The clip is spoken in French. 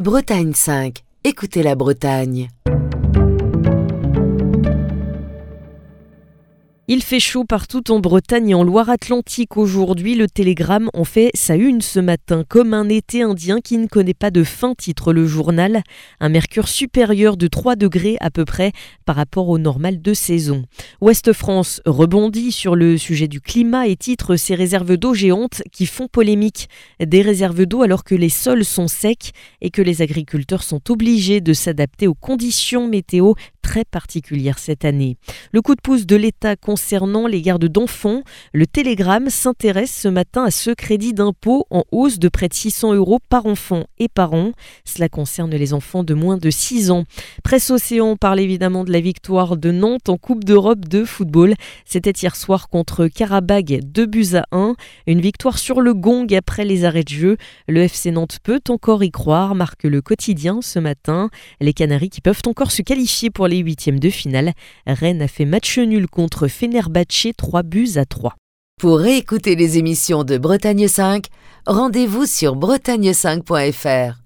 Bretagne 5, écoutez la Bretagne. Il fait chaud partout en Bretagne et en Loire-Atlantique aujourd'hui. Le Télégramme en fait sa une ce matin. Comme un été indien qui ne connaît pas de fin, titre le journal. Un mercure supérieur de 3 degrés à peu près par rapport au normal de saison. Ouest France rebondit sur le sujet du climat et titre ces réserves d'eau géantes qui font polémique. Des réserves d'eau alors que les sols sont secs et que les agriculteurs sont obligés de s'adapter aux conditions météo très particulières cette année. Le coup de pouce de l'État concernant les gardes d'enfants, le Télégramme s'intéresse ce matin à ce crédit d'impôt en hausse de près de 600 € par enfant et par an. Cela concerne les enfants de moins de 6 ans. Presse Océan parle évidemment de la victoire de Nantes en Coupe d'Europe de football. C'était hier soir contre Karabag, 2-1. Une victoire sur le gong après les arrêts de jeu. Le FC Nantes peut encore y croire, marque le quotidien ce matin. Les Canaries qui peuvent encore se qualifier pour les huitièmes de finale. Rennes a fait match nul contre Fenerbahçe 3-3. Pour réécouter les émissions de Bretagne 5, rendez-vous sur bretagne5.fr.